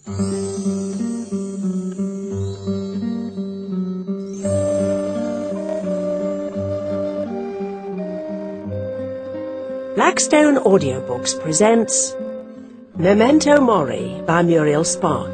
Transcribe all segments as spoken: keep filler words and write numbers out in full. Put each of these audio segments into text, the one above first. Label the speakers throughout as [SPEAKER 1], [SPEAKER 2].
[SPEAKER 1] Blackstone Audiobooks presents Memento Mori by Muriel Spark.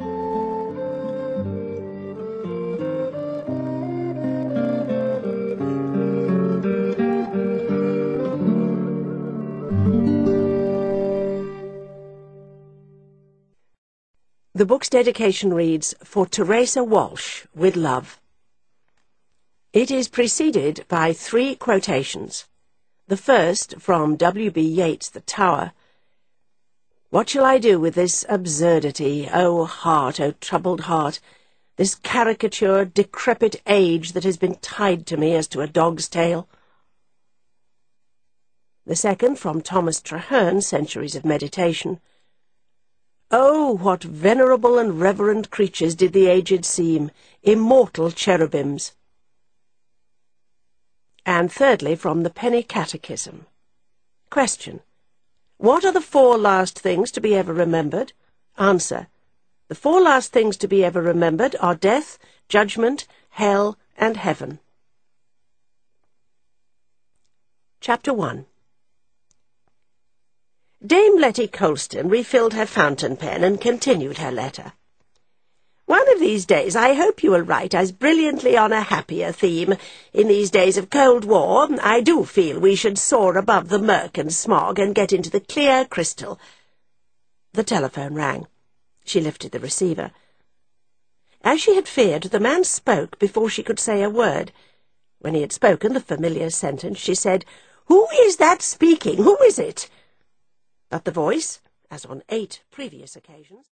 [SPEAKER 1] The book's dedication reads, "For Teresa Walsh, with love." It is preceded by three quotations. The first, from W B Yeats' The Tower. "What shall I do with this absurdity, O heart, O troubled heart, this caricature, decrepit age that has been tied to me as to a dog's tail?" The second, from Thomas Traherne, Centuries of Meditation. "Oh, what venerable and reverend creatures did the aged seem, immortal cherubims!" And thirdly, from the Penny Catechism. Question. What are the four last things to be ever remembered? Answer. The four last things to be ever remembered are death, judgment, hell, and heaven. Chapter one. Dame Letty Colston refilled her fountain pen and continued her letter. "One of these days I hope you will write as brilliantly on a happier theme. In these days of Cold War, I do feel we should soar above the murk and smog and get into the clear crystal." The telephone rang. She lifted the receiver. As she had feared, the man spoke before she could say a word. When he had spoken the familiar sentence, she said, "Who is that speaking? Who is it?" But the voice, as on eight previous occasions,